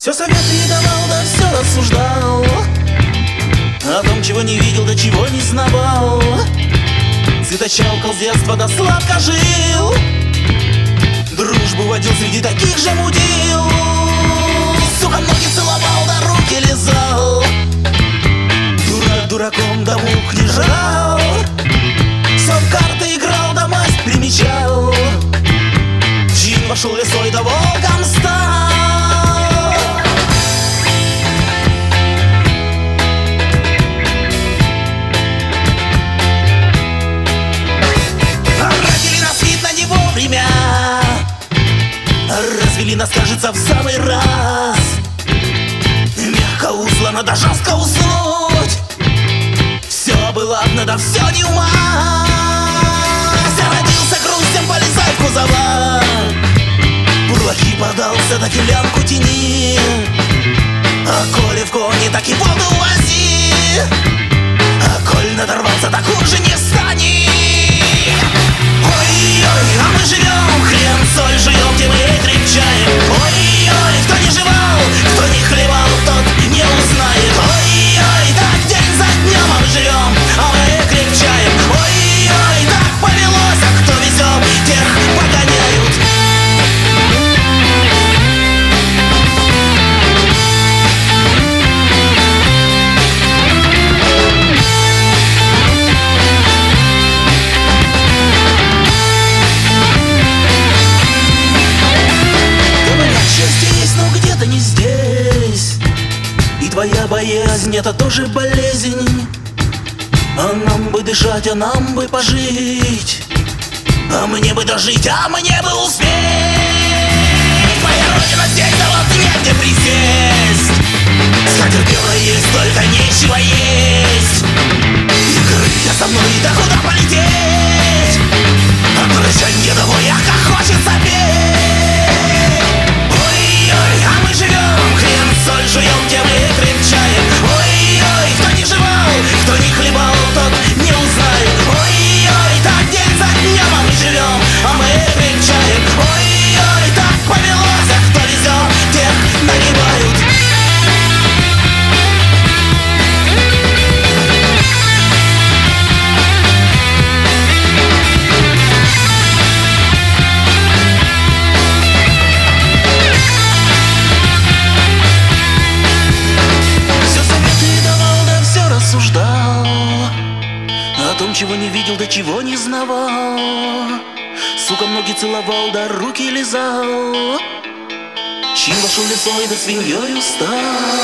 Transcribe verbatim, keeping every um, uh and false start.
Все советы давал, да все рассуждал о том, чего не видел, да чего не знавал. Цветочалкал с детства, да сладко жил, дружбу водил среди таких же мудил. Сука, ноги целовал, да руки лизал, дурак дураком, да мух не жрал. Все в карты играл, да масть примечал, чин вошел лесой, да волком стал. Время развели нас, кажется, в самый раз. Мягко услано, да жестко уснуть. Все было ладно, да все не ума. Зародился грустем, полезай в кузова. Бурлаки подался, так и лямку тяни. А коли в коне, так и воду вози. А коль надорвался, так уже не встани. Ой-ой, а мы живем, хрен соль жуем, где мы крепчаем. Ой-ой, кто не жевал, кто не хлебал, тот не узнает. Ой-ой, так день за днем, а мы живем, а мы крепчаем. Ой-ой, так повелось, а кто везет, тех погоняют. Не здесь, и твоя боязнь — это тоже болезнь. А нам бы дышать, а нам бы пожить, а мне бы дожить, а мне бы успеть. Моя родина здесь, да вот негде присесть. Скатерть белая есть, только нечего есть. И крылья со мной, да куда полететь? От рычанья домой, ах, как хочется петь. А мы живем, хрен соль жуем, где мы крепчаем. Ой-ой, кто не жевал, кто не хлебал, тот не узнает. Ой-ой, так день за днем, а мы живем, а мы крепчаем. Ой-ой, так повелось, а кто везет, тех нагибают. О том, чего не видел, да чего не знавал. Сука, ноги целовал, да руки лизал. Чин вошел лесой, да свиньей стал.